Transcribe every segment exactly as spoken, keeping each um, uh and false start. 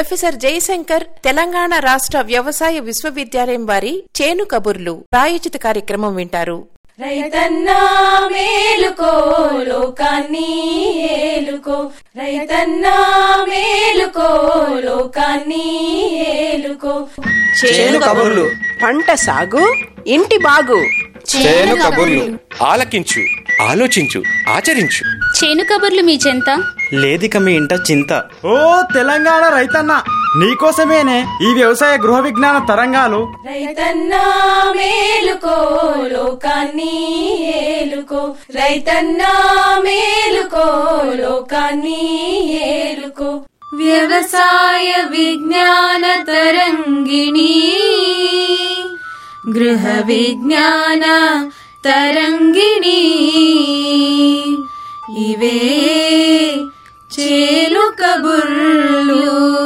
Professor Jayashankar Telangana రాష్ట్ర వ్యవసాయ విశ్వవిద్యాలయం వారి చేను కబుర్లు ప్రాయోజిత కార్యక్రమం వింటారు. రైతన్నా మేలుకో లోకాన్ని ఏలుకో, రైతన్నా మేలుకో లోకాన్ని ఏలుకో. చేను కబుర్లు, పంట సాగు ఇంటి బాగు. చేను కబుర్లు ఆలకించు, ఆలోచించు, ఆచరించు. చేను కబుర్లు మీ చెంత లేదిక మీ ఇంట చింత. ఓ తెలంగాణ రైతన్న, నీకోసమేనే ఈ వ్యవసాయ గృహ విజ్ఞాన తరంగాలు. రైతన్నా మేలుకో లోకాన్ని ఏలుకో, రైతన్నా మేలుకో లోకాన్ని ఏలుకో. వ్యవసాయ విజ్ఞాన తరంగిణి, గృహ విజ్ఞాన తరంగిణి, ఇవే చేను కబుర్లు.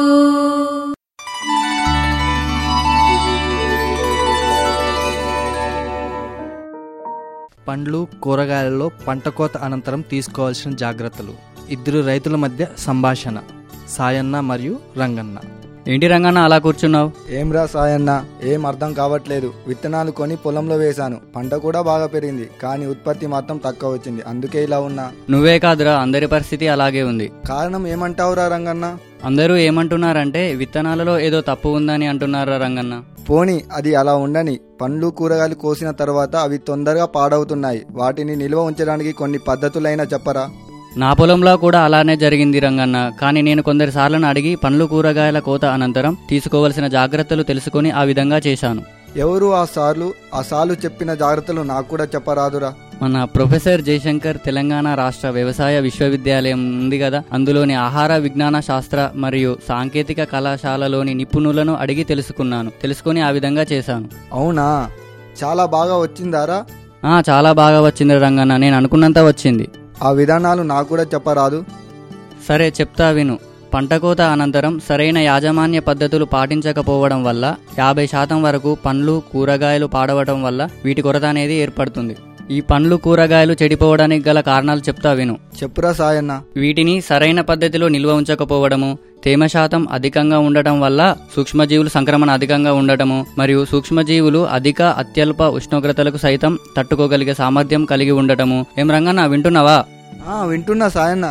పండ్లు, కూరగాయలలో పంట కోత అనంతరం తీసుకోవాల్సిన జాగ్రత్తలు. ఇద్దరు రైతుల మధ్య సంభాషణ. సాయన్న మరియు రంగన్న. ఏంటి రంగన్న అలా కూర్చున్నావు? ఏం రా సాయన్న, ఏం అర్థం కావట్లేదు. విత్తనాలు కొని పొలంలో వేశాను, పంట కూడా బాగా పెరిగింది, కానీ ఉత్పత్తి మాత్రం తక్కువ వచ్చింది. అందుకే ఇలా ఉన్నా. నువ్వే కాదురా, అందరి పరిస్థితి అలాగే ఉంది. కారణం ఏమంటావురా రంగన్న? అందరూ ఏమంటున్నారంటే విత్తనాలలో ఏదో తప్పు ఉందని అంటున్నారా రంగన్న. పోనీ అది అలా ఉండని, పండ్లు కూరగాయలు కోసిన తర్వాత అవి తొందరగా పాడవుతున్నాయి. వాటిని నిల్వ ఉంచడానికి కొన్ని పద్ధతులైనా చెప్పరా? నా పొలంలో కూడా అలానే జరిగింది రంగన్న. కానీ నేను కొందరి సార్లను అడిగి పండ్లు కూరగాయల కోత అనంతరం తీసుకోవలసిన జాగ్రత్తలు తెలుసుకుని ఆ విధంగా చేశాను. ఎవరు ఆ సార్లు? ఆ సార్లు చెప్పిన జాగ్రత్తలు నాకు కూడా చెప్పరాదురా? మన ప్రొఫెసర్ జయశంకర్ తెలంగాణ రాష్ట్ర వ్యవసాయ విశ్వవిద్యాలయం ఉంది కదా, అందులోని ఆహార విజ్ఞాన శాస్త్ర మరియు సాంకేతిక కళాశాలలోని నిపుణులను అడిగి తెలుసుకున్నాను. తెలుసుకుని ఆ విధంగా చేశాను. అవునా? చాలా బాగా వచ్చిందారా? ఆ చాలా బాగా వచ్చింది రంగన్న, నేను అనుకున్నంత వచ్చింది. ఆ విధానాలు నాకు కూడా చెప్పరాదు? సరే చెప్తా విను. పంట కోత అనంతరం సరైన యాజమాన్య పద్ధతులు పాటించకపోవడం వల్ల యాభై శాతం వరకు పండ్లు కూరగాయలు పాడవడం వల్ల వీటి కొరత అనేది ఏర్పడుతుంది. ఈ పండ్లు కూరగాయలు చెడిపోవడానికి గల కారణాలు చెప్తా విను. చెప్పురా సాయన్న. వీటిని సరైన పద్ధతిలో నిల్వ ఉంచకపోవడము, తేమ శాతం అధికంగా ఉండటం వల్ల సూక్ష్మజీవులు సంక్రమణ అధికంగా ఉండటము, మరియు సూక్ష్మజీవులు అధిక అత్యల్ప ఉష్ణోగ్రతలకు సైతం తట్టుకోగలిగే సామర్థ్యం కలిగి ఉండటము. ఏం రంగన్న వింటున్నావా? వింటున్నా సాయన్న.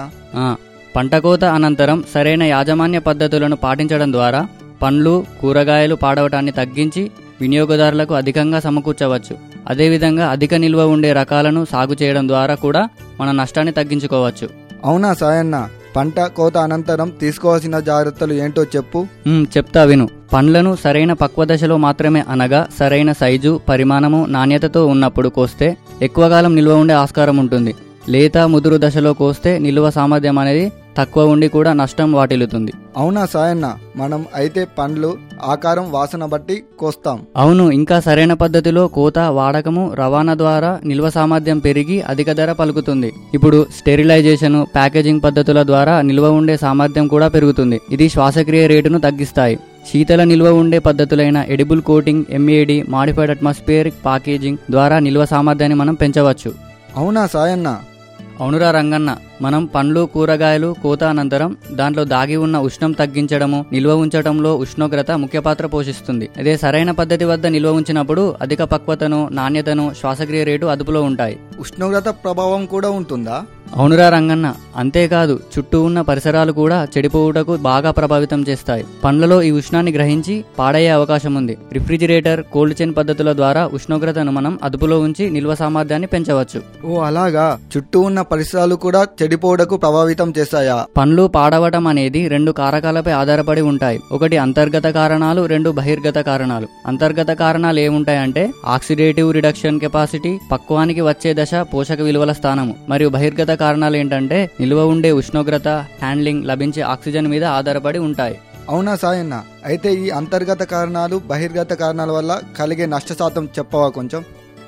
పంట కోత అనంతరం సరైన యాజమాన్య పద్ధతులను పాటించడం ద్వారా పండ్లు కూరగాయలు పాడవటాన్ని తగ్గించి వినియోగదారులకు అధికంగా సమకూర్చవచ్చు. అదేవిధంగా అధిక నిల్వ ఉండే రకాలను సాగు చేయడం ద్వారా కూడా మన నష్టాన్ని తగ్గించుకోవచ్చు. అవునా సాయన్న? పంట కోత అనంతరం తీసుకోవాల్సిన జాగ్రత్తలు ఏంటో చెప్పు. చెప్తా విను. పండ్లను సరైన పక్వ దశలో మాత్రమే, అనగా సరైన సైజు, పరిమాణము, నాణ్యతతో ఉన్నప్పుడు కోస్తే ఎక్కువ కాలం నిల్వ ఉండే ఆస్కారం ఉంటుంది. లేత ముదురు దశలో కోస్తే నిల్వ సామర్థ్యం అనేది తక్కువ ఉండి కూడా నష్టం వాటిల్లుతుంది. అవునా సాయన్న? మనం అయితే పండ్లు ఆకారం వాసన బట్టి కోస్తాం. అవును. ఇంకా సరైన పద్ధతిలో కోత, వాడకము, రవాణా ద్వారా నిల్వ సామర్థ్యం పెరిగి అధిక ధర పలుకుతుంది. ఇప్పుడు స్టెరిలైజేషన్, ప్యాకేజింగ్ పద్ధతుల ద్వారా నిల్వ ఉండే సామర్థ్యం కూడా పెరుగుతుంది. ఇది శ్వాసక్రియ రేటును తగ్గిస్తాయి. శీతల నిల్వ ఉండే పద్ధతులైన edible coating, MAD, modified atmospheric packaging ద్వారా నిల్వ సామర్థ్యాన్ని మనం పెంచవచ్చు. అవునా సాయన్న? అవునురా రంగన్న. మనం పండ్లు కూరగాయలు కోత అనంతరం దాంట్లో దాగి ఉన్న ఉష్ణం తగ్గించడము, నిల్వ ఉంచడంలో ఉష్ణోగ్రత ముఖ్య పాత్ర పోషిస్తుంది. అదే సరైన పద్ధతి వద్ద నిల్వ ఉంచినప్పుడు అధిక పక్వతను, నాణ్యతను, శ్వాసక్రియ రేటు అదుపులో ఉంటాయి. ఉష్ణోగ్రత ప్రభావం కూడా ఉంటుందా? అవునురా రంగన్న. అంతేకాదు, చుట్టూ ఉన్న పరిసరాలు కూడా చెడిపోవుటకు బాగా ప్రభావితం చేస్తాయి. పండ్లలో ఈ ఉష్ణాన్ని గ్రహించి పాడయ్యే అవకాశం ఉంది. రిఫ్రిజిరేటర్, కోల్డ్ చైన్ పద్ధతుల ద్వారా ఉష్ణోగ్రతను మనం అదుపులో ఉంచి నిల్వ సామర్థ్యాన్ని పెంచవచ్చు. ఓ అలాగా? చుట్టూ ఉన్న పరిసరాలు కూడా చెడిపోవడకు ప్రభావితం చేస్తాయా? పండ్లు పాడవటం అనేది రెండు కారకాలపై ఆధారపడి ఉంటాయి. ఒకటి అంతర్గత కారణాలు, రెండు బహిర్గత కారణాలు. అంతర్గత కారణాలు ఏముంటాయంటే ఆక్సిడేటివ్ రిడక్షన్ కెపాసిటీ, పక్వానికి వచ్చే దశ, పోషక విలువల స్థానము. మరియు బహిర్గత కారణాలు ఏంటంటే నిల్వ ఉండే ఉష్ణోగ్రత, హ్యాండ్లింగ్, లభించే ఆక్సిజన్ మీద ఆధారపడి ఉంటాయి. అవునా సాయన్న? అయితే ఈ అంతర్గత కారణాలు, బహిర్గత కారణాల వల్ల కలిగే నష్ట శాతం చెప్పవా కొంచెం?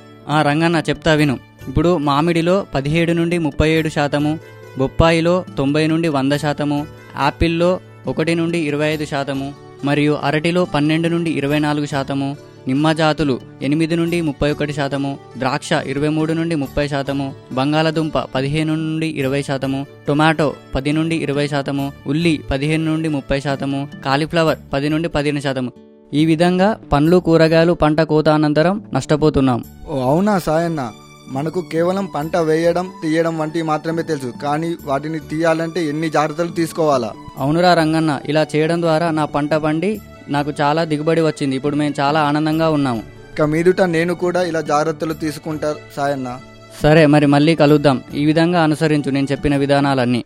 ఆ రంగన్న చెప్తా విను. ఇప్పుడు మామిడిలో పదిహేడు నుండి ముప్పై ఏడు శాతము, బొప్పాయిలో తొంభై నుండి వంద శాతము, యాపిల్లో ఒకటి నుండి ఇరవై ఐదు శాతము, మరియు అరటిలో పన్నెండు నుండి ఇరవై నాలుగు శాతము, నిమ్మ జాతులు ఎనిమిది నుండి ముప్పై ఒకటి శాతము, ద్రాక్ష ఇరవై మూడు నుండి ముప్పై శాతము, బంగాళదుంప పదిహేను నుండి ఇరవై శాతము, టొమాటో పది నుండి ఇరవై శాతము, ఉల్లి పదిహేను నుండి ముప్పై శాతము, కాలీఫ్లవర్ పది నుండి పదిహేను శాతము. ఈ విధంగా పండ్లు కూరగాయలు పంట కోత అనంతరం నష్టపోతున్నాం. ఓ అవునా సాయన్న, మనకు కేవలం పంట వేయడం తీయడం వంటివి మాత్రమే తెలుసు, కానీ వాటిని తీయాలంటే ఎన్ని జాగ్రత్తలు తీసుకోవాలా? అవునురా రంగన్న, ఇలా చేయడం ద్వారా నా పంట పండి నాకు చాలా దిగుబడి వచ్చింది. ఇప్పుడు మేము చాలా ఆనందంగా ఉన్నాము. ఇక మీదుట నేను కూడా ఇలా జాగ్రత్తలు తీసుకుంటా సాయన్న. సరే, మరి మళ్ళీ కలుద్దాం. ఈ విధంగా అనుసరించు నేను చెప్పిన విధానాలన్నీ.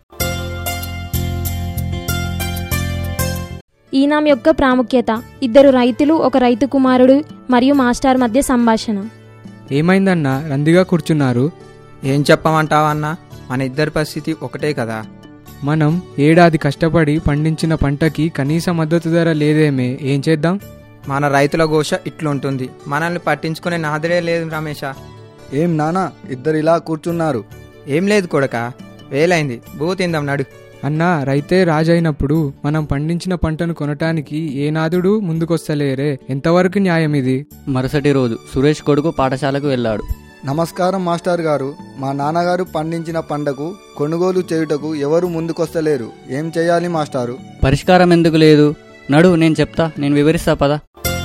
ఈనాం యొక్క ప్రాముఖ్యత. ఇద్దరు రైతులు, ఒక రైతు కుమారుడు మరియు మాస్టర్ మధ్య సంభాషణ. ఏమైందన్నా రందిగా కూర్చున్నారు? ఏం చెప్పమంటావన్నా, మన ఇద్దరి పరిస్థితి ఒకటే కదా. మనం ఏడాది కష్టపడి పండించిన పంటకి కనీస మద్దతు ధర లేదేమే, ఏం చేద్దాం? మన రైతుల ఘోష ఇట్లుంటుంది, మనల్ని పట్టించుకునే నాదిరే లేదు రమేష. ఏం నానా ఇద్దరు ఇలా కూర్చున్నారు? ఏం లేదు కొడక, వేలైంది బూ తిందాం నడు. అన్నా, రైతే రాజైనప్పుడు మనం పండించిన పంటను కొనటానికి ఏ నాదుడు ముందుకొస్తలేరే, ఎంతవరకు న్యాయం ఇది? మరుసటి రోజు సురేష్ కొడుకు పాఠశాలకు వెళ్ళాడు. నమస్కారం మాస్టర్ గారు, మా నాన్నగారు పండించిన పంటకు కొనుగోలు చేయుటకు ఎవరు ముందుకొస్తలేరు, ఏం చేయాలి మాస్టారు? పరిష్కారం ఎందుకు లేదు? నడు నేను చెప్తా, నేను వివరిస్తా పద.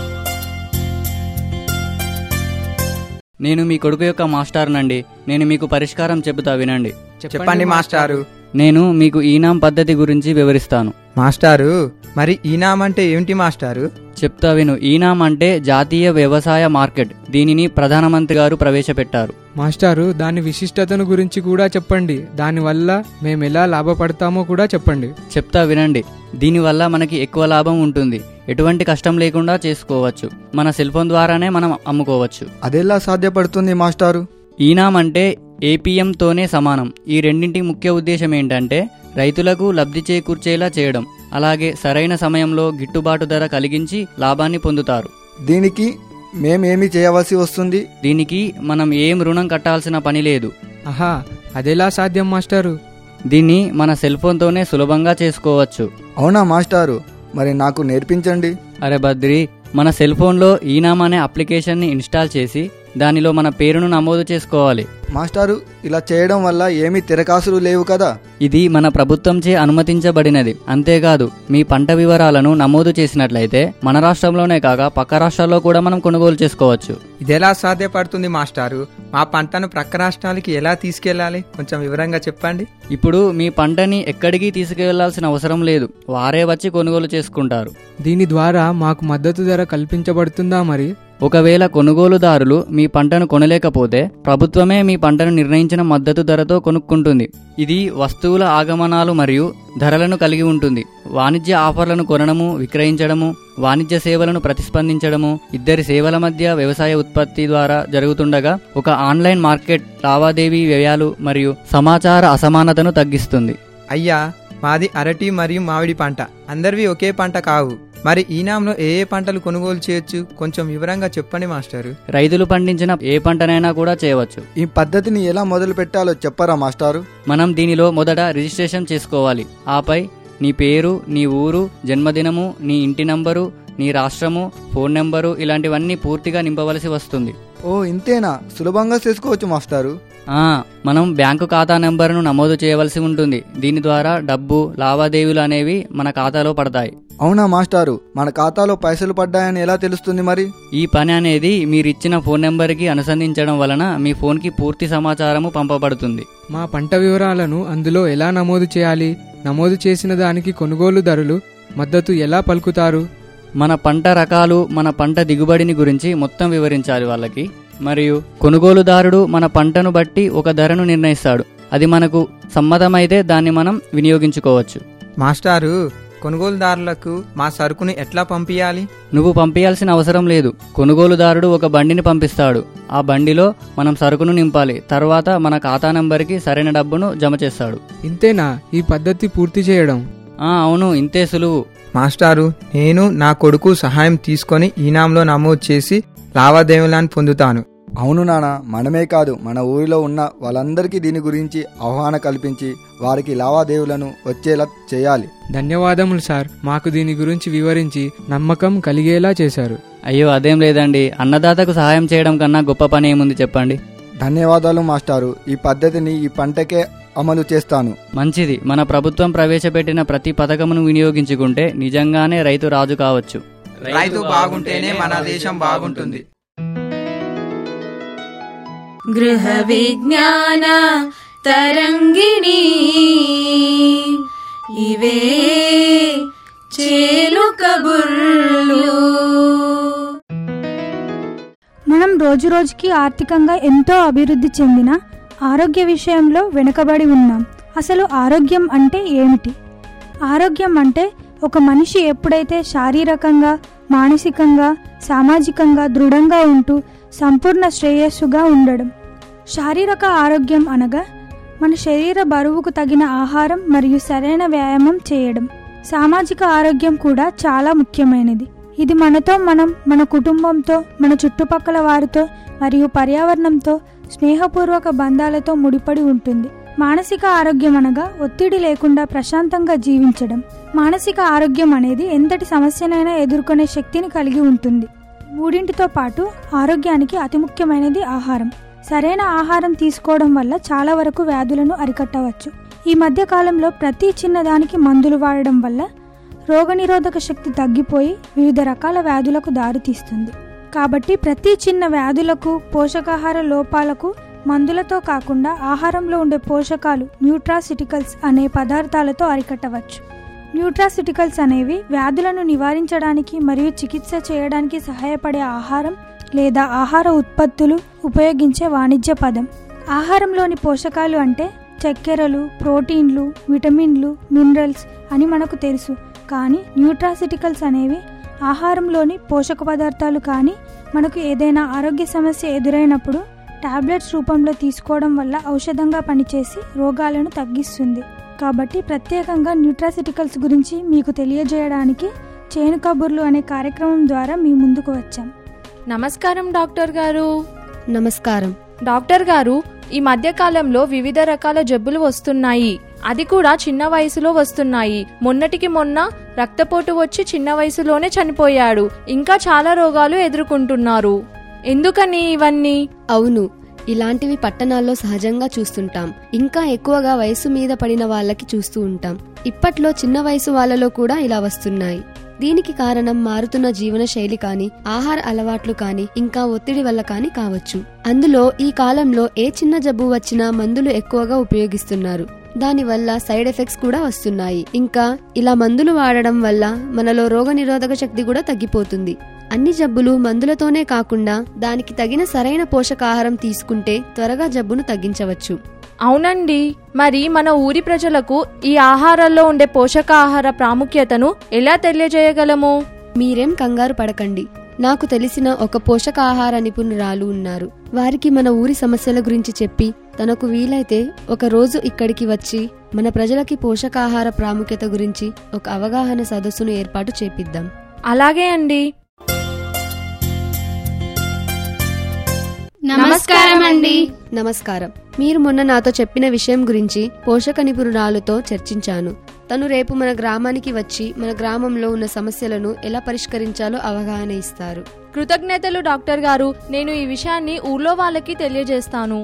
నేను మీ కొడుకు యొక్క మాస్టార్నండి. నేను మీకు పరిష్కారం చెబుతా, వినండి. చెప్పండి మాస్టారు. నేను మీకు ఈనాం పద్ధతి గురించి వివరిస్తాను. మాస్టారు, మరి ఈనాం అంటే ఏమిటి మాస్టారు? చెప్తా విను. ఈనాం అంటే జాతీయ వ్యవసాయ మార్కెట్. దీనిని ప్రధానమంత్రి గారు ప్రవేశపెట్టారు. మాస్టారు, దాని విశిష్టతను గురించి కూడా చెప్పండి. దానివల్ల మేము ఎలా లాభపడతామో కూడా చెప్పండి. చెప్తా వినండి. దీనివల్ల మనకి ఎక్కువ లాభం ఉంటుంది. ఎటువంటి కష్టం లేకుండా చేసుకోవచ్చు. మన సెల్ ఫోన్ ద్వారానే మనం అమ్ముకోవచ్చు. అదెలా సాధ్యపడుతుంది మాస్టారు? ఈనాం అంటే ఏపీఎంతోనే సమానం. ఈ రెండింటి ముఖ్య ఉద్దేశం ఏంటంటే రైతులకు లబ్ధి చేకూర్చేలా చేయడం, అలాగే సరైన సమయంలో గిట్టుబాటు ధర కలిగించి లాభాన్ని పొందుతారు. దీనికి మేమేమి చేయవలసి వస్తుంది? దీనికి మనం ఏం రుణం కట్టాల్సిన పని లేదు. ఆహా, అదెలా సాధ్యం మాస్టారు? దీన్ని మన సెల్ ఫోన్తోనే సులభంగా చేసుకోవచ్చు. అవునా మాస్టారు, మరి నాకు నేర్పించండి. అరే బద్రి, మన సెల్ ఫోన్లో ఈనాం అనే అప్లికేషన్ని ఇన్స్టాల్ చేసి దానిలో మన పేరును నమోదు చేసుకోవాలి. మాస్టారు, ఇలా చేయడం వల్ల ఏమీ తిరకాసులు లేవు కదా? ఇది మన ప్రభుత్వంచే అనుమతించబడినది. అంతేకాదు, మీ పంట వివరాలను నమోదు చేసినట్లయితే మన రాష్ట్రంలోనే కాక పక్క రాష్ట్రాల్లో కూడా మనం కొనుగోలు చేసుకోవచ్చు. ఇదెలా సాధ్యపడుతుంది మాస్టారు? మా పంటను ప్రక్క రాష్ట్రాలకి ఎలా తీసుకెళ్లాలి, కొంచెం వివరంగా చెప్పండి. ఇప్పుడు మీ పంటని ఎక్కడికి తీసుకెళ్లాల్సిన అవసరం లేదు, వారే వచ్చి కొనుగోలు చేసుకుంటారు. దీని ద్వారా మాకు మద్దతు ధర కల్పించబడుతుందా మరి? ఒకవేళ కొనుగోలుదారులు మీ పంటను కొనలేకపోతే ప్రభుత్వమే మీ పంటను నిర్ణయించిన మద్దతు ధరతో కొనుక్కుంటుంది. ఇది వస్తువుల ఆగమనాలు మరియు ధరలను కలిగి ఉంటుంది. వాణిజ్య ఆఫర్లను కొనడము, విక్రయించడము, వాణిజ్య సేవలను ప్రతిస్పందించడము, ఇద్దరి సేవల మధ్య వ్యవసాయ ఉత్పత్తి ద్వారా జరుగుతుండగా ఒక ఆన్లైన్ మార్కెట్ లావాదేవీ వ్యయాలు మరియు సమాచార అసమానతను తగ్గిస్తుంది. అయ్యా, మాది అరటి మరియు మామిడి పంట, అందరివి ఒకే పంట కావు. మరి ఈనాంలో ఏ ఏ పంటలు కొనుగోలు చేయొచ్చు, కొంచెం వివరంగా చెప్పండి మాస్టారు. రైతులు పండించిన ఏ పంటనైనా కూడా చేయవచ్చు. ఈ పద్ధతిని ఎలా మొదలు పెట్టాలో చెప్పరా మాస్టారు? మనం దీనిలో మొదట రిజిస్ట్రేషన్ చేసుకోవాలి. ఆపై నీ పేరు, నీ ఊరు, జన్మదినము, నీ ఇంటి నంబరు, నీ రాష్ట్రము, ఫోన్ నెంబరు ఇలాంటివన్నీ పూర్తిగా నింపవలసి వస్తుంది. ఓ ఇంతేనా? సులభంగా చేసుకోవచ్చు మాస్టారు. ఆ మనం బ్యాంకు ఖాతా నెంబర్ను నమోదు చేయవలసి ఉంటుంది. దీని ద్వారా డబ్బు లావాదేవీలు అనేవి మన ఖాతాలో పడతాయి. అవునా మాస్టారు, మన ఖాతాలో పైసలు పడ్డాయని ఎలా తెలుస్తుంది మరి? ఈ పని అనేది మీరిచ్చిన ఫోన్ నెంబర్కి అనుసంధించడం వలన మీ ఫోన్కి పూర్తి సమాచారము పంపబడుతుంది. మా పంట వివరాలను అందులో ఎలా నమోదు చేయాలి? నమోదు చేసిన దానికి కొనుగోలుదారులు మద్దతు ఎలా పలుకుతారు? మన పంట రకాలు, మన పంట దిగుబడిని గురించి మొత్తం వివరించాలి వాళ్ళకి. మరియు కొనుగోలుదారుడు మన పంటను బట్టి ఒక ధరను నిర్ణయిస్తాడు. అది మనకు సమ్మతమైతే దాన్ని మనం వినియోగించుకోవచ్చు. మాస్టారు, కొనుగోలుదారులకు మా సరుకుని ఎట్లా పంపించాలి? నువ్వు పంపించాల్సిన అవసరం లేదు. కొనుగోలుదారుడు ఒక బండిని పంపిస్తాడు. ఆ బండిలో మనం సరుకును నింపాలి. తర్వాత మన ఖాతా నంబర్కి సరైన డబ్బును జమ చేస్తాడు. ఇంతేనా ఈ పద్ధతి పూర్తి చేయడం? ఆ అవును, ఇంతే సులువు. మాస్టారు, నేను నా కొడుకు సహాయం తీసుకొని ఈనాంలో నమోదు చేసి లావాదేవీలను పొందుతాను. అవును నాన్న, మనమే కాదు మన ఊరిలో ఉన్న వాళ్ళందరికీ దీని గురించి అవగాహన కల్పించి వారికి లావాదేవీలను వచ్చేలా చేయాలి. ధన్యవాదములు సార్, మాకు దీని గురించి వివరించి నమ్మకం కలిగేలా చేశారు. అయ్యో అదేం లేదండి, అన్నదాతకు సహాయం చేయడం కన్నా గొప్ప పని ఏముంది చెప్పండి. ధన్యవాదాలు మాస్టారు. ఈ పద్ధతిని ఈ పంటకే అమలు చేస్తాను. మంచిది. మన ప్రభుత్వం ప్రవేశపెట్టిన ప్రతి పథకమును వినియోగించుకుంటే నిజంగానే రైతు రాజు కావచ్చు. రైతు బాగుంటేనే మన దేశం బాగుంటుంది. గృహ విజ్ఞాన తరంగిణి ఇవే చేను కబుర్లు. మనం రోజు రోజుకి ఆర్థికంగా ఎంతో అభివృద్ధి చెందిన ఆరోగ్య విషయంలో వెనుకబడి ఉన్నాం. అసలు ఆరోగ్యం అంటే ఏమిటి? ఆరోగ్యం అంటే ఒక మనిషి ఎప్పుడైతే శారీరకంగా, మానసికంగా, సామాజికంగా దృఢంగా ఉంటూ సంపూర్ణ శ్రేయస్సుగా ఉండడం. శారీరక ఆరోగ్యం అనగా మన శరీర బరువుకు తగిన ఆహారం మరియు సరైన వ్యాయామం చేయడం. సామాజిక ఆరోగ్యం కూడా చాలా ముఖ్యమైనది. ఇది మనతో మనం, మన కుటుంబంతో, మన చుట్టుపక్కల వారితో మరియు పర్యావరణంతో స్నేహపూర్వక బంధాలతో ముడిపడి ఉంటుంది. మానసిక ఆరోగ్యం అనగా ఒత్తిడి లేకుండా ప్రశాంతంగా జీవించడం. మానసిక ఆరోగ్యం అనేది ఎంతటి సమస్యనైనా ఎదుర్కొనే శక్తిని కలిగి ఉంటుంది. మూడింటితో పాటు ఆరోగ్యానికి అతి ముఖ్యమైనది ఆహారం. సరైన ఆహారం తీసుకోవడం వల్ల చాలా వరకు వ్యాధులను అరికట్టవచ్చు. ఈ మధ్య కాలంలో ప్రతి చిన్నదానికి మందులు వాడడం వల్ల రోగనిరోధక శక్తి తగ్గిపోయి వివిధ రకాల వ్యాధులకు దారితీస్తుంది. కాబట్టి ప్రతి చిన్న వ్యాధులకు, పోషకాహార లోపాలకు మందులతో కాకుండా ఆహారంలో ఉండే పోషకాలు న్యూట్రాసిటికల్స్ అనే పదార్థాలతో అరికట్టవచ్చు. న్యూట్రాసిటికల్స్ అనేవి వ్యాధులను నివారించడానికి మరియు చికిత్స చేయడానికి సహాయపడే ఆహారం లేదా ఆహార ఉత్పత్తులు ఉపయోగించే వాణిజ్య పదం. ఆహారంలోని పోషకాలు అంటే చక్కెరలు, ప్రోటీన్లు, విటమిన్లు, మినరల్స్ అని మనకు తెలుసు. కానీ న్యూట్రాసిటికల్స్ అనేవి ఆహారంలోని పోషక పదార్థాలు. కానీ మనకు ఏదైనా ఆరోగ్య సమస్య ఎదురైనప్పుడు టాబ్లెట్స్ రూపంలో తీసుకోవడం వల్ల ఔషధంగా పనిచేసి రోగాలను తగ్గిస్తుంది. కాబట్టి ప్రత్యేకంగా న్యూట్రాసిటికల్స్ గురించి మీకు తెలియజేయడానికి చేను కబుర్లు అనే కార్యక్రమం ద్వారా మీ ముందుకు వచ్చాం. నమస్కారం డాక్టర్ గారు. నమస్కారం డాక్టర్ గారు. ఈ మధ్య కాలంలో వివిధ రకాల జబ్బులు వస్తున్నాయి, అది కూడా చిన్న వయసులో వస్తున్నాయి. మొన్నటికి మొన్న రక్తపోటు వచ్చి చిన్న వయసులోనే చనిపోయాడు. ఇంకా చాలా రోగాలు ఎదుర్కొంటున్నారు. ఎందుకని ఇవన్నీ? అవును, ఇలాంటివి పట్టణాల్లో సహజంగా చూస్తుంటాం. ఇంకా ఎక్కువగా వయసు మీద పడిన వాళ్ళకి చూస్తూ ఉంటాం. ఇప్పట్లో చిన్న వయసు వాళ్ళలో కూడా ఇలా వస్తున్నాయి. దీనికి కారణం మారుతున్న జీవన శైలి కానీ, ఆహార అలవాట్లు కానీ, ఇంకా ఒత్తిడి వల్ల కానీ కావచ్చు. అందులో ఈ కాలంలో ఏ చిన్న జబ్బు వచ్చినా మందులు ఎక్కువగా ఉపయోగిస్తున్నారు. దానివల్ల సైడ్ ఎఫెక్ట్స్ కూడా వస్తున్నాయి. ఇంకా ఇలా మందులు వాడడం వల్ల మనలో రోగ నిరోధక శక్తి కూడా తగ్గిపోతుంది. అన్ని జబ్బులు మందులతోనే కాకుండా దానికి తగిన సరైన పోషకాహారం తీసుకుంటే త్వరగా జబ్బును తగ్గించవచ్చు. అవునండి. మరి మన ఊరి ప్రజలకు ఈ ఆహారాల్లో ఉండే పోషకాహార ప్రాముఖ్యతను ఎలా తెలియజేయగలము? మీరేం కంగారు పడకండి. నాకు తెలిసిన ఒక పోషకాహార నిపుణురాలు ఉన్నారు. వారికి మన ఊరి సమస్యల గురించి చెప్పి తనకు వీలైతే ఒక రోజు ఇక్కడికి వచ్చి మన ప్రజలకి పోషకాహార ప్రాముఖ్యత గురించి ఒక అవగాహన సదస్సును ఏర్పాటు చేపిద్దాం. అలాగే అండి. నమస్కారం అండి. నమస్కారం. మీరు మొన్న నాతో చెప్పిన విషయం గురించి పోషక నిపుణురాలతో చర్చించాను. తను రేపు మన గ్రామానికి వచ్చి మన గ్రామంలో ఉన్న సమస్యలను ఎలా పరిష్కరించాలో అవగాహన ఇస్తారు. కృతజ్ఞతలు డాక్టర్ గారు. నేను ఈ విషయాన్ని ఊర్లో వాళ్ళకి తెలియజేస్తాను.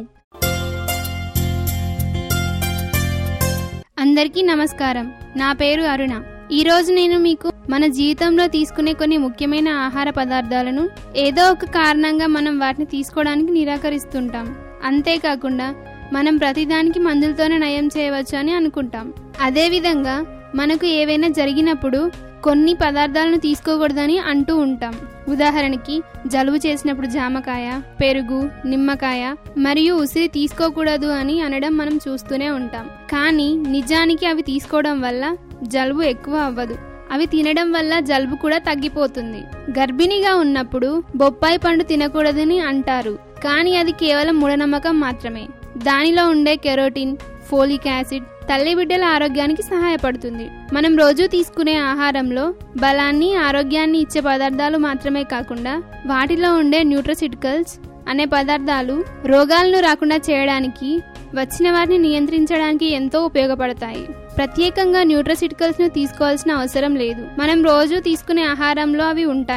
అందరికీ నమస్కారం. నా పేరు అరుణ. ఈ రోజు నేను మీకు మన జీవితంలో తీసుకునే కొన్ని ముఖ్యమైన ఆహార పదార్థాలను ఏదో ఒక కారణంగా మనం వాటిని తీసుకోవడానికి నిరాకరిస్తుంటాం. అంతేకాకుండా మనం ప్రతిదానికి మందులతోనే నయం చేయవచ్చు అని అనుకుంటాం. అదేవిధంగా మనకు ఏవైనా జరిగినప్పుడు కొన్ని పదార్థాలను తీసుకోకూడదని అంటూ ఉంటాం. ఉదాహరణకి జలుబు చేసినప్పుడు జామకాయ, పెరుగు, నిమ్మకాయ మరియు ఉసిరి తీసుకోకూడదు అని అనడం మనం చూస్తూనే ఉంటాం. కానీ నిజానికి అవి తీసుకోవడం వల్ల జలుబు ఎక్కువ అవ్వదు. అవి తినడం వల్ల జలుబు కూడా తగ్గిపోతుంది. గర్భిణిగా ఉన్నప్పుడు బొప్పాయి పండు తినకూడదని అంటారు. కానీ అది కేవలం మూఢనమ్మకం మాత్రమే. దానిలో ఉండే కెరోటిన్, ఫోలిక్ యాసిడ్ తల్లి బిడ్డల ఆరోగ్యానికి సహాయపడుతుంది. మనం రోజు తీసుకునే ఆహారంలో బలాన్ని, ఆరోగ్యాన్ని ఇచ్చే పదార్థాలు మాత్రమే కాకుండా వాటిలో ఉండే న్యూట్రాసిటికల్స్ అనే పదార్థాలు రోగాలను రాకుండా చేయడానికి, వచ్చిన వాటిని నియంత్రించడానికి ఎంతో ఉపయోగపడతాయి. ప్రత్యేకంగా న్యూట్రాసిటికల్స్ ను తీసుకోవాల్సిన అవసరం లేదు. మనం రోజు తీసుకునే ఆహారంలో అవి ఉంటాయి.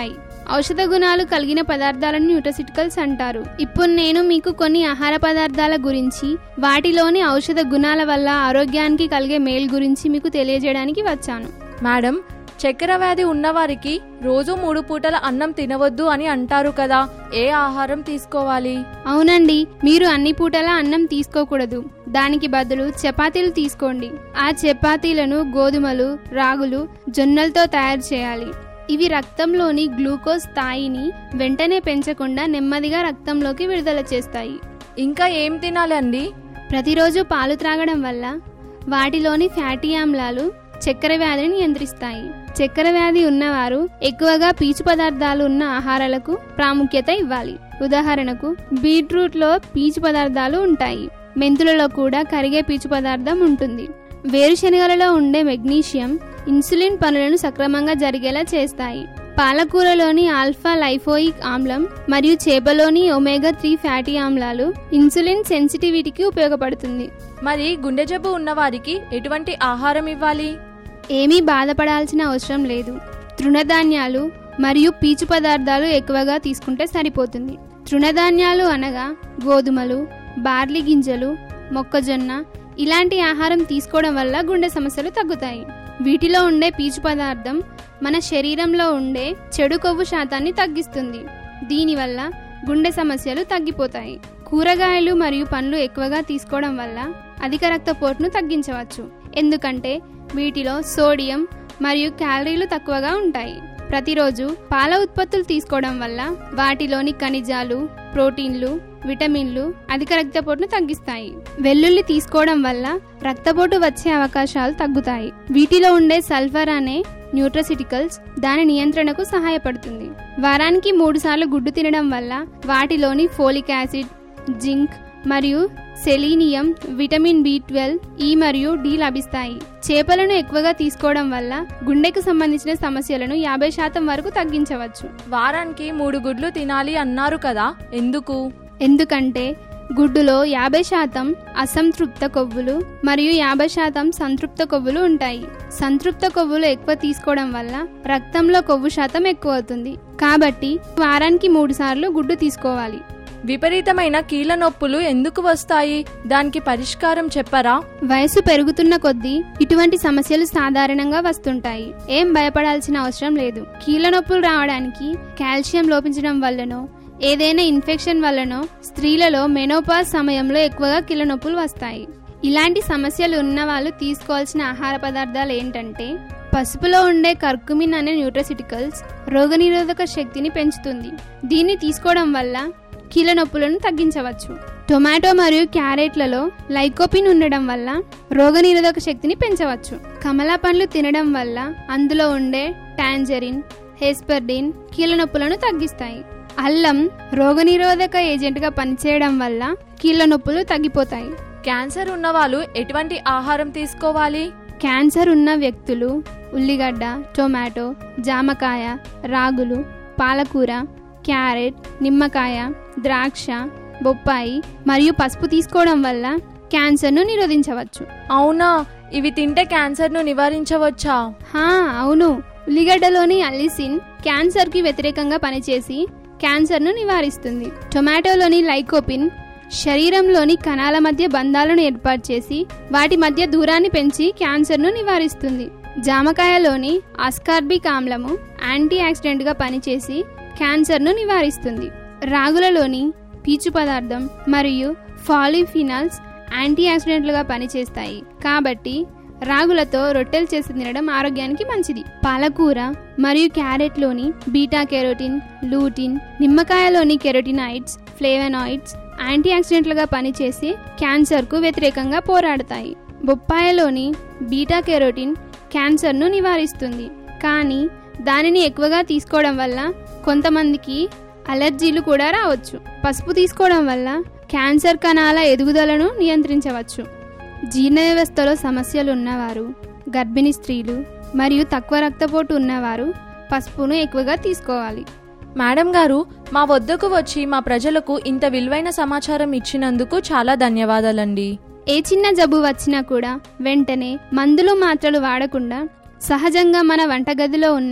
ఔషధ గుణాలు కలిగిన పదార్థాలను న్యూట్రసిటికల్స్ అంటారు. ఇప్పుడు నేను మీకు కొన్ని ఆహార పదార్థాల గురించి, వాటిలోని ఔషధ గుణాల వల్ల ఆరోగ్యానికి కలిగే మేలు గురించి మీకు తెలియజేయడానికి వచ్చాను. మేడం, చక్కెర వ్యాధి ఉన్నవారికి రోజు మూడు పూటల అన్నం తినవద్దు అని అంటారు కదా, ఏ ఆహారం తీసుకోవాలి? అవునండి, మీరు అన్ని పూటల అన్నం తీసుకోకూడదు. దానికి బదులు చపాతీలు తీసుకోండి. ఆ చపాతీలను గోధుమలు, రాగులు, జొన్నలతో తయారు చేయాలి. ఇవి రక్తంలోని గ్లూకోజ్ స్థాయిని వెంటనే పెంచకుండా నెమ్మదిగా రక్తంలోకి విడుదల చేస్తాయి. ఇంకా ఏం తినాలండి? ప్రతిరోజు పాలు త్రాగడం వల్ల వాటిలోని ఫ్యాటీ ఆమ్లాలు చక్కెర వ్యాధిని నియంత్రిస్తాయి. చక్కెర వ్యాధి ఉన్నవారు ఎక్కువగా పీచు పదార్థాలు ఉన్న ఆహారాలకు ప్రాముఖ్యత ఇవ్వాలి. ఉదాహరణకు బీట్రూట్ లో పీచు పదార్థాలు ఉంటాయి. మెంతులలో కూడా కరిగే పీచు పదార్థం ఉంటుంది. వేరుశనగలలో ఉండే మెగ్నీషియం ఇన్సులిన్ పనులను సక్రమంగా జరిగేలా చేస్తాయి. పాలకూరలోని ఆల్ఫా లైఫోయిక్ ఆమ్లం మరియు చేపలోని ఒమేగా త్రీ ఫ్యాటీ ఆమ్లాలు ఇన్సులిన్ సెన్సిటివిటీకి ఉపయోగపడుతుంది. మరి గుండె జబ్బు ఉన్నవారికి ఎటువంటి ఆహారం ఇవ్వాలి? ఏమీ బాధపడాల్సిన అవసరం లేదు. తృణధాన్యాలు మరియు పీచు పదార్థాలు ఎక్కువగా తీసుకుంటే సరిపోతుంది. తృణధాన్యాలు అనగా గోధుమలు, బార్లీ గింజలు, మొక్కజొన్న ఇలాంటి ఆహారం తీసుకోవడం వల్ల గుండె సమస్యలు తగ్గుతాయి. వీటిలో ఉండే పీచు పదార్థం మన శరీరంలో ఉండే చెడు కొవ్వు శాతాన్ని తగ్గిస్తుంది. దీనివల్ల గుండె సమస్యలు తగ్గిపోతాయి. కూరగాయలు మరియు పండ్లు ఎక్కువగా తీసుకోవడం వల్ల అధిక రక్తపోటును తగ్గించవచ్చు. ఎందుకంటే వీటిలో సోడియం మరియు క్యాలరీలు తక్కువగా ఉంటాయి. ప్రతిరోజు పాల ఉత్పత్తులు తీసుకోవడం వల్ల వాటిలోని ఖనిజాలు, ప్రోటీన్లు, విటమిన్లు అధిక రక్తపోటును తగ్గిస్తాయి. వెల్లుల్లి తీసుకోవడం వల్ల రక్తపోటు వచ్చే అవకాశాలు తగ్గుతాయి. వీటిలో ఉండే సల్ఫర్ అనే న్యూట్రసిటికల్స్ దాని నియంత్రణకు సహాయపడుతుంది. వారానికి మూడు సార్లు గుడ్డు తినడం వల్ల వాటిలోని ఫోలిక్ యాసిడ్, జింక్ మరియు selenium, vitamin B twelve, E మరియు డి లభిస్తాయి. చేపలను ఎక్కువగా తీసుకోవడం వల్ల గుండెకు సంబంధించిన సమస్యలను యాభై శాతం వరకు తగ్గించవచ్చు. వారానికి మూడు గుడ్లు తినాలి అన్నారు కదా, ఎందుకు? ఎందుకంటే గుడ్డులో యాభై శాతం అసంతృప్త కొవ్వులు మరియు యాభై శాతం సంతృప్త కొవ్వులు ఉంటాయి. సంతృప్త కొవ్వులు ఎక్కువ తీసుకోవడం వల్ల రక్తంలో కొవ్వు శాతం ఎక్కువ అవుతుంది. కాబట్టి వారానికి మూడు సార్లు గుడ్డు తీసుకోవాలి. విపరీతమైన కీళ్ళ నొప్పులు ఎందుకు వస్తాయి? దానికి పరిష్కారం చెప్పరా? వయసు పెరుగుతున్న కొద్దీ ఇటువంటి సమస్యలు సాధారణంగా వస్తుంటాయి. ఏం భయపడాల్సిన అవసరం లేదు. కీళ్ళ నొప్పులు రావడానికి కాల్షియం లోపించడం వల్లనో ఏదైనా ఇన్ఫెక్షన్ వల్లనో స్త్రీలలో మెనోపాజ్ సమయంలో ఎక్కువగా కీళ్ళ నొప్పులు వస్తాయి. ఇలాంటి సమస్యలు ఉన్న వాళ్ళు తీసుకోవాల్సిన ఆహార పదార్థాలు ఏంటంటే, పసుపులో ఉండే కర్కుమిన్ అనే న్యూట్రసిటికల్స్ రోగనిరోధక శక్తిని పెంచుతుంది. దీన్ని తీసుకోవడం వల్ల కీళ్ళ నొప్పులను తగ్గించవచ్చు. టొమాటో మరియు క్యారెట్లలో లైకోపిన్ ఉండడం వల్ల రోగనిరోధక శక్తిని పెంచవచ్చు. కమలా పండ్లు తినడం వల్ల అందులో ఉండే టాంజరిన్, హెస్పర్డిన్ కీళ్ళ నొప్పులను తగ్గిస్తాయి. అల్లం రోగనిరోధక ఏజెంట్ గా పనిచేయడం వల్ల కీళ్ళ నొప్పులు తగ్గిపోతాయి. క్యాన్సర్ ఉన్న వాళ్ళు ఎటువంటి ఆహారం తీసుకోవాలి? క్యాన్సర్ ఉన్న వ్యక్తులు ఉల్లిగడ్డ, టొమాటో, జామకాయ, రాగులు, పాలకూర, క్యారెట్, నిమ్మకాయ, ద్రాక్ష, బొప్పాయి మరియు పసుపు తీసుకోవడం వల్ల క్యాన్సర్ను నిరోధించవచ్చు. అవునా? ఇవి తింటే క్యాన్సర్ను నివారించవచ్చా? హా, అవును. ఉల్లిగడ్డలోని అల్లిసిన్ క్యాన్సర్ కి వ్యతిరేకంగా పనిచేసి క్యాన్సర్ను నివారిస్తుంది. టొమాటోలోని లైకోపిన్ శరీరంలోని కణాల మధ్య బంధాలను ఏర్పాటు చేసి వాటి మధ్య దూరాన్ని పెంచి క్యాన్సర్ను నివారిస్తుంది. జామకాయలోని ఆస్కార్బిక్ ఆమ్లము యాంటీ ఆక్సిడెంట్ గా పనిచేసి క్యాన్సర్ను నివారిస్తుంది. రాగులలోని పీచు పదార్థం మరియు ఫాలిఫినాల్స్ యాంటీ ఆక్సిడెంట్లుగా పనిచేస్తాయి. కాబట్టి రాగులతో రొట్టెలు చేసి తినడం ఆరోగ్యానికి మంచిది. పాలకూర మరియు క్యారెట్లోని బీటా కెరోటిన్, లూటిన్, నిమ్మకాయలోని కెరోటినాయిడ్స్, ఫ్లేవనాయిడ్స్ యాంటీ ఆక్సిడెంట్లుగా పనిచేసి క్యాన్సర్కు వ్యతిరేకంగా పోరాడతాయి. బొప్పాయిలోని బీటా కెరోటిన్ క్యాన్సర్ను నివారిస్తుంది. కానీ దానిని ఎక్కువగా తీసుకోవడం వల్ల కొంతమందికి అలర్జీలు కూడా రావచ్చు. పసుపు తీసుకోవడం వల్ల క్యాన్సర్ కణాల ఎదుగుదలను నియంత్రించవచ్చు. జీర్ణ వ్యవస్థలో సమస్యలు ఉన్నవారు, గర్భిణీ స్త్రీలు మరియు తక్కువ రక్తపోటు ఉన్నవారు పసుపును ఎక్కువగా తీసుకోవాలి. మేడం గారు, మా వద్దకు వచ్చి మా ప్రజలకు ఇంత విలువైన సమాచారం ఇచ్చినందుకు చాలా ధన్యవాదాలండి. ఏ చిన్న జబ్బు వచ్చినా కూడా వెంటనే మందులు మాత్రలు వాడకుండా సహజంగా మన వంటగదిలో ఉన్న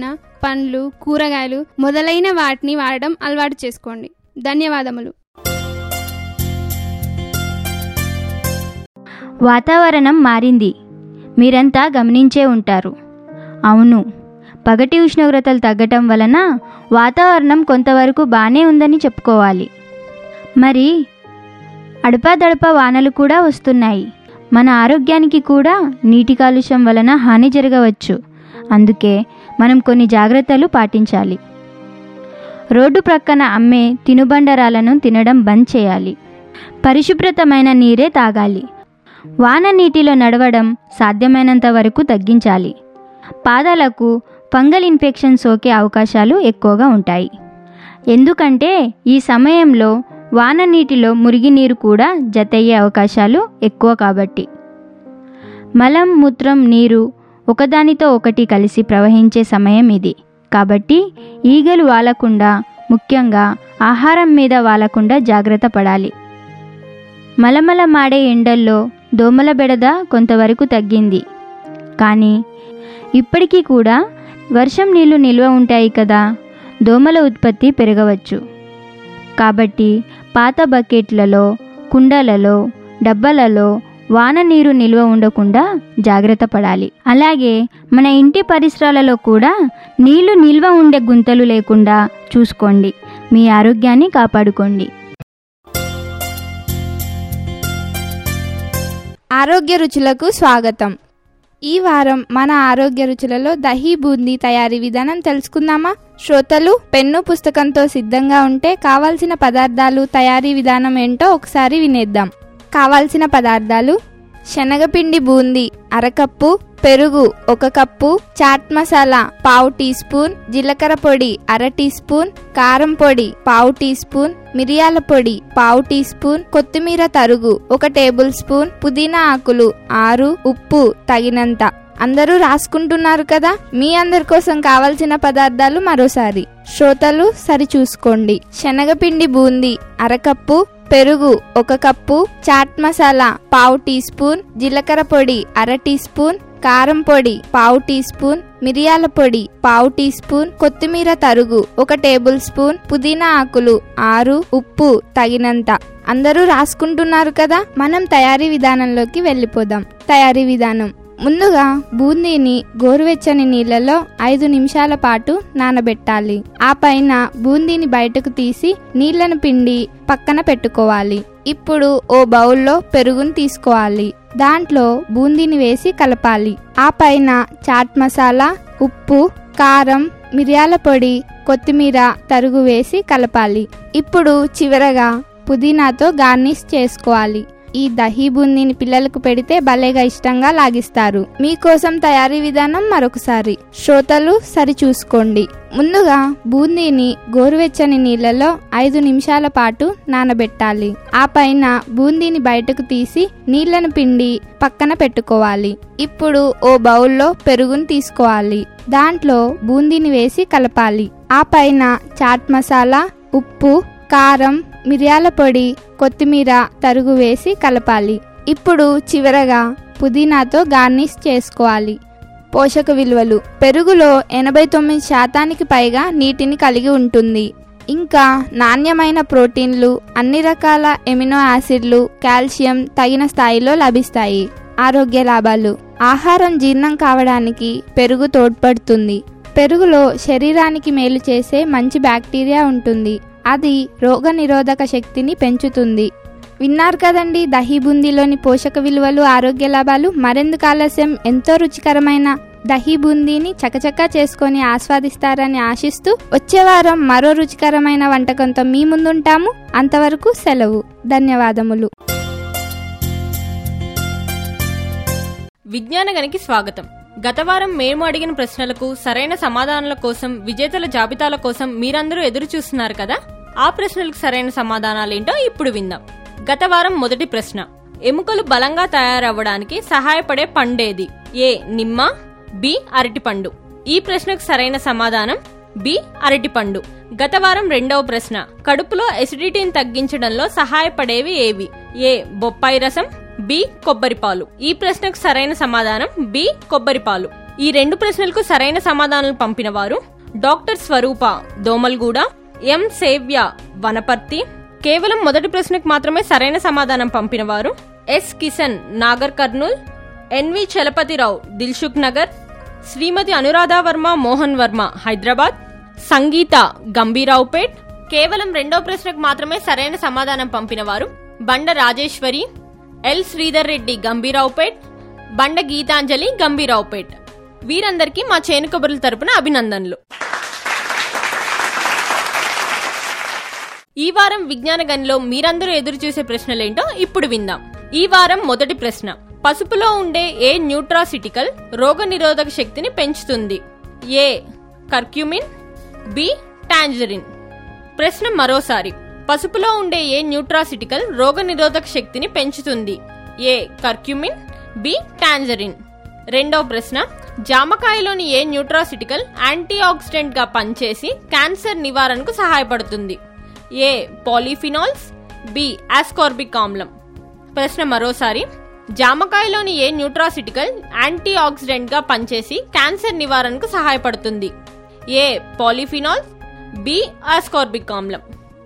పండ్లు, కూరగాయలు మొదలైన వాటిని వాడడం అలవాటు చేసుకోండి. ధన్యవాదములు. వాతావరణం మారింది. మీరంతా గమనించే ఉంటారు. అవును, పగటి ఉష్ణోగ్రతలు తగ్గటం వలన వాతావరణం కొంతవరకు బాగానే ఉందని చెప్పుకోవాలి. మరి అడపాదడపా వానలు కూడా వస్తున్నాయి. మన ఆరోగ్యానికి కూడా నీటి కాలుష్యం వలన హాని జరగవచ్చు. అందుకే మనం కొన్ని జాగ్రత్తలు పాటించాలి. రోడ్డు ప్రక్కన అమ్మే తినుబండరాలను తినడం బంద్ చేయాలి. పరిశుభ్రతమైన నీరే తాగాలి. వాన నీటిలో నడవడం సాధ్యమైనంత వరకు తగ్గించాలి. పాదాలకు ఫంగల్ ఇన్ఫెక్షన్ సోకే అవకాశాలు ఎక్కువగా ఉంటాయి. ఎందుకంటే ఈ సమయంలో వాన నీటిలో మురిగినీరు కూడా జతయ్యే అవకాశాలు ఎక్కువ కాబట్టి. మలం, మూత్రం, నీరు ఒకదానితో ఒకటి కలిసి ప్రవహించే సమయం ఇది. కాబట్టి ఈగలు వాలకుండా, ముఖ్యంగా ఆహారం మీద వాలకుండా జాగ్రత్త పడాలి. మలమల మాడే ఎండల్లో దోమల బెడద కొంతవరకు తగ్గింది. కానీ ఇప్పటికీ కూడా వర్షం నీళ్లు నిల్వ ఉంటాయి కదా, దోమల ఉత్పత్తి పెరగవచ్చు. కాబట్టి పాత బకెట్లలో, కుండలలో, డబ్బాలలో వాన నీరు నిల్వ ఉండకుండా జాగ్రత్త పడాలి. అలాగే మన ఇంటి పరిసరాలలో కూడా నీళ్లు నిల్వ ఉండే గుంతలు లేకుండా చూసుకోండి. మీ ఆరోగ్యాన్ని కాపాడుకోండి. ఆరోగ్య రుచులకు స్వాగతం. ఈ వారం మన ఆరోగ్య రుచులలో దహీ బూందీ తయారీ విధానం తెలుసుకుందామా? శ్రోతలు పెన్ను పుస్తకంతో సిద్ధంగా ఉంటే కావాల్సిన పదార్థాలు, తయారీ విధానం ఏంటో ఒకసారి వినేద్దాం. కావాల్సిన పదార్థాలు: శనగపిండి బూందీ అరకప్పు, పెరుగు ఒక కప్పు, చాట్ మసాలా పావు టీ స్పూన్, జీలకర్ర పొడి అర టీ స్పూన్, కారం పొడి పావు టీ స్పూన్, మిరియాల పొడి పావు టీ స్పూన్, కొత్తిమీర తరుగు ఒక టేబుల్ స్పూన్, పుదీనా ఆకులు ఆరు, ఉప్పు తగినంత. అందరూ రాసుకుంటున్నారు కదా? మీ అందరి కోసం కావలసిన పదార్థాలు మరోసారి శ్రోతలు సరి చూసుకోండి. శనగపిండి బూందీ అరకప్పు, పెరుగు ఒక కప్పు, చాట్ మసాలా పావు టీ స్పూన్, జీలకర్ర పొడి అర టీ స్పూన్, కారం పొడి పావు టీ స్పూన్, మిరియాల పొడి పావు టీ స్పూన్, కొత్తిమీర తరుగు ఒక టేబుల్ స్పూన్, పుదీనా ఆకులు ఆరు, ఉప్పు తగినంత. అందరూ రాసుకుంటున్నారు కదా? మనం తయారీ విధానంలోకి వెళ్ళిపోదాం. తయారీ విధానం: ముందుగా బూందీని గోరువెచ్చని నీళ్లలో ఐదు నిమిషాల పాటు నానబెట్టాలి. ఆ పైన బూందీని బయటకు తీసి నీళ్లను పిండి పక్కన పెట్టుకోవాలి. ఇప్పుడు ఓ బౌల్లో పెరుగును తీసుకోవాలి. దాంట్లో బూందీని వేసి కలపాలి. ఆ పైన చాట్ మసాలా, ఉప్పు, కారం, మిరియాల పొడి, కొత్తిమీర తరుగు వేసి కలపాలి. ఇప్పుడు చివరగా పుదీనాతో గార్నిష్ చేసుకోవాలి. ఈ దహీ బూందీని పిల్లలకు పెడితే భలేగా ఇష్టంగా లాగిస్తారు. మీకోసం తయారీ విధానం మరొకసారి శ్రోతలు సరి చూసుకోండి. ముందుగా బూందీని గోరువెచ్చని నీళ్లలో ఐదు నిమిషాల పాటు నానబెట్టాలి. ఆ పైన బూందీని బయటకు తీసి నీళ్లను పిండి పక్కన పెట్టుకోవాలి. ఇప్పుడు ఓ బౌల్లో పెరుగును తీసుకోవాలి. దాంట్లో బూందీని వేసి కలపాలి. ఆ పైన చాట్ మసాలా, ఉప్పు, కారం, మిరియాల పొడి, కొత్తిమీర తరుగు వేసి కలపాలి. ఇప్పుడు చివరగా పుదీనాతో గార్నిష్ చేసుకోవాలి. పోషక విలువలు: పెరుగులో ఎనభై తొమ్మిది శాతానికి పైగా నీటిని కలిగి ఉంటుంది. ఇంకా నాణ్యమైన ప్రోటీన్లు, అన్ని రకాల ఎమినో యాసిడ్లు, కాల్షియం తగిన స్థాయిలో లభిస్తాయి. ఆరోగ్య లాభాలు: ఆహారం జీర్ణం కావడానికి పెరుగు తోడ్పడుతుంది. పెరుగులో శరీరానికి మేలు చేసే మంచి బ్యాక్టీరియా ఉంటుంది. అది రోగ నిరోధక శక్తిని పెంచుతుంది. విన్నారు కదండి దహీ బూందీలోని పోషక విలువలు, ఆరోగ్య లాభాలు. మరెందుకు ఆలస్యం? ఎంతో రుచికరమైన దహీ బూందీని చకచకా చేసుకొని ఆస్వాదిస్తారని ఆశిస్తూ వచ్చే వారం మరో రుచికరమైన వంటకంతో మీ ముందుంటాము. అంతవరకు సెలవు. ధన్యవాదములు. విజ్ఞానగనికి స్వాగతం. గత వారం మేము అడిగిన ప్రశ్నలకు సరైన సమాధానాల కోసం, విజేతల జాబితాల కోసం మీరందరూ ఎదురు చూస్తున్నారు కదా. ఆ ప్రశ్నలకు సరైన సమాధానాలేంటో ఇప్పుడు విందాం. గత వారం మొదటి ప్రశ్న: ఎముకలు బలంగా తయారవ్వడానికి సహాయపడే పండేది? ఏ నిమ్మ, బి అరటిపండు. ఈ ప్రశ్నకు సరైన సమాధానం బి అరటిపండు. గత వారం రెండవ ప్రశ్న: కడుపులో ఎసిడిటీని తగ్గించడంలో సహాయపడేవి ఏవి? ఏ బొప్పాయి రసం, బి కొబ్బరిపాలు. ఈ ప్రశ్నకు సరైన సమాధానం బి కొబ్బరిపాలు. ఈ రెండు ప్రశ్నలకు సరైన సమాధానాలు పంపిన వారు డాక్టర్ స్వరూప దోమల్గూడ, ఎం సేవ్య వనపర్తి. కేవలం మొదటి ప్రశ్నకు మాత్రమే సరైన సమాధానం పంపిన వారు ఎస్ కిషన్ నాగర్ కర్నూల్, ఎన్వి చలపతిరావు దిల్సుఖ్ నగర్, శ్రీమతి అనురాధ వర్మ మోహన్ వర్మ హైదరాబాద్, సంగీత గంభీరావుపేట్. కేవలం రెండో ప్రశ్నకు మాత్రమే సరైన సమాధానం పంపిన వారు బండ రాజేశ్వరి, ఎల్ శ్రీధర్ రెడ్డి గంభీరావుపేట్, బండ గీతాంజలి గంభీరావుపేట్. వీరందరికీ మా చేను కబుర్ల తరపున అభినందనలు. ఈ వారం విజ్ఞాన గనిలో మీరందరూ ఎదురు చూసే ప్రశ్నలేంటో ఇప్పుడు విందాం. ఈ వారం మొదటి ప్రశ్న, పసుపులో ఉండే ఏ న్యూట్రాసిటికల్ రోగ నిరోధక శక్తిని పెంచుతుంది? A curcumin, B tangerine. ప్రశ్న మరోసారి, పసుపులో ఉండే ఏ న్యూట్రాసిటికల్ రోగ నిరోధక శక్తిని పెంచుతుంది? A curcumin, B tangerine. రెండవ ప్రశ్న, జామకాయలోని ఏ న్యూట్రాసిటికల్ యాంటీ ఆక్సిడెంట్ గా పనిచేసి క్యాన్సర్ నివారణకు సహాయపడుతుంది? ఏ పాలిఫినాల్స్, బి ఆస్కార్బిక్ ఆమ్లం. ప్రశ్న మరోసారి, జామకాయలోని ఏ న్యూట్రాసిటికల్ యాంటీ ఆక్సిడెంట్ గా పనిచేసి క్యాన్సర్ నివారణకు సహాయపడుతుంది? ఏ పాలిఫినాల్స్, బి ఆస్కార్బిక్ ఆమ్లం.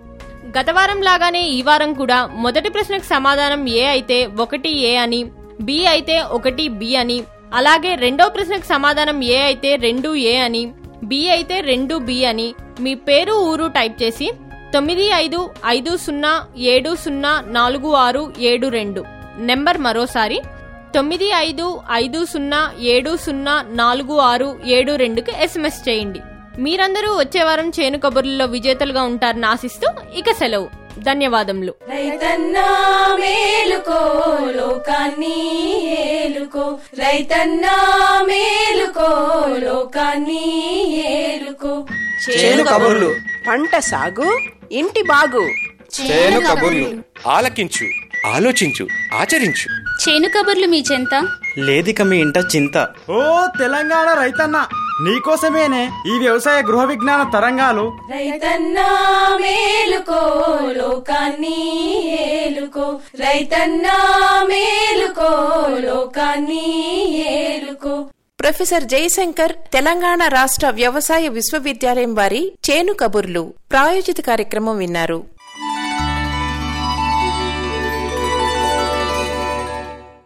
గత వారం లాగానే ఈ వారం కూడా మొదటి ప్రశ్నకు సమాధానం ఏ అయితే ఒకటి ఏ అని, బి అయితే ఒకటి బి అని, అలాగే రెండో ప్రశ్నకు సమాధానం ఏ అయితే రెండు ఏ అని, బి అయితే రెండు బి అని మీ పేరు ఊరు టైప్ చేసి తొమ్మిది ఐదు ఐదు సున్నా ఏడు సున్నా నాలుగు ఆరు ఏడు రెండు నెంబర్ మరోసారి తొమ్మిది ఐదు ఐదు సున్నా ఏడు సున్నా నాలుగు ఆరు ఏడు రెండుకి ఎస్ఎంఎస్ చేయండి. మీరందరూ వచ్చే వారం చేను కబుర్లలో విజేతలుగా ఉంటారని ఆశిస్తూ ఇక సెలవు. ధన్యవాదములు. రైతన్నా మేలుకో లోకాన్ని ఏలుకో, రైతన్నా మేలుకో లోకాన్ని ఏలుకో. చేను కబుర్లు, పంట సాగు, ఇంటి బాగు. చేను కబుర్లు ఆలకించు, ఆలోచించు, ఆచరించు. చేను కబుర్లు మీ చెంత లేదిక మీ ఇంట చింత. ఓ తెలంగాణ రైతన్న, నీకోసమేనే ఈ వ్యవసాయ గృహ విజ్ఞాన తరంగాలు. రైతన్నా మేలుకో లోకాన్ని ఏలుకో, రైతన్నా మేలుకో లోకాన్ని ఏలుకో. ప్రొఫెసర్ జయశంకర్ తెలంగాణ రాష్ట్ర వ్యవసాయ విశ్వవిద్యాలయం వారి చేను కబుర్లు ప్రాయోజిత కార్యక్రమం విన్నారు.